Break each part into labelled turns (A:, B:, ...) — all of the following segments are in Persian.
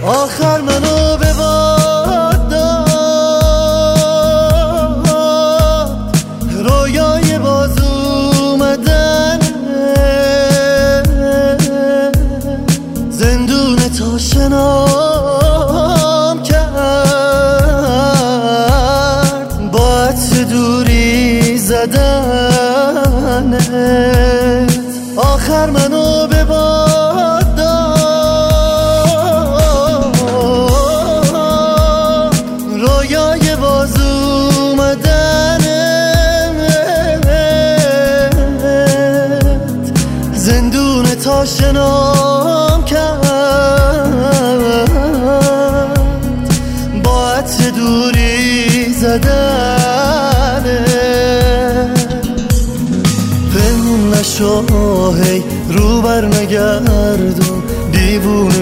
A: آخر منو به باد داد، رویای باز اومدن، زندون تا شنام کرد، با عطر دوری زدنت. آخر منو به باد داد، رویای باز اومدنت، زندون تا شنام کرد، با عطر دوری زدنت. پنهون نشو هی رو بر نگردون، دیوونه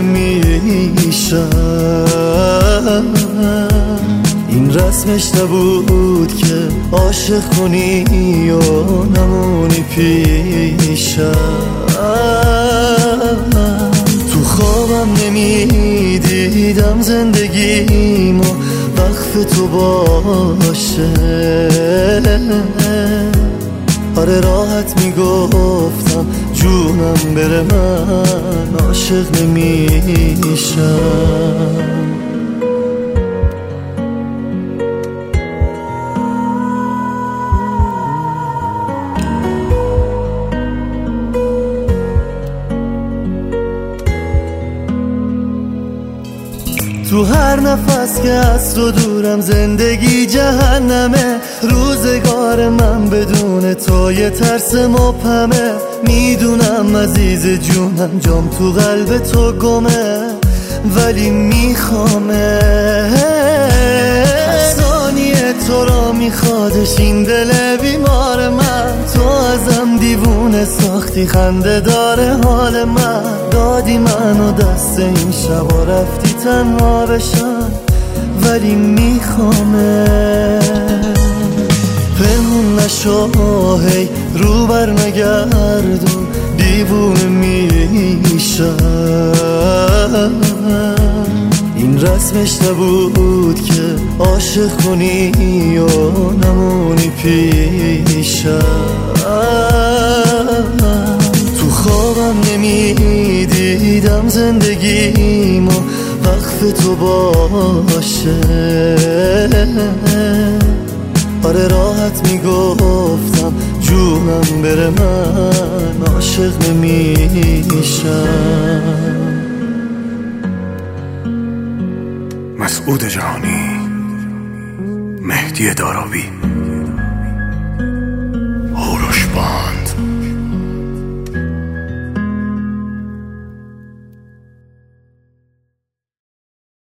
A: میشم. این رسمش نبود که عاشق کنی و نمونی پیشم. تو خوابم نمیدیدم زندگیمو وقف تو باشه. آره راحت میگفتم جونم بره من عاشق نمیشم. تو هر نفس که از تو دورم زندگی جهنمه. روزگار من بدون تو یه ترس مبهمه. میدونم عزیز جونم جام تو قلب تو گمه، ولی میخوامه. هر ثانیه تو را میخوادش این دل بیمار من. تو ازم دیوونه ساختی، خنده داره حال من. دادی منو دست این شبا رفتی تنها بشم، ولی میخوامه. پنهون نشو هی رو بر نگردون، دیوونه میشم. این رسمش نبود که عاشق کنی و نمونی پیشم. تو خوابم نمیدیدم زندگیمو وقف تو باشه. آره راحت میگفتم جونم بره من عاشق نمیشم.
B: مسعود جهانی، مهدی دارابی.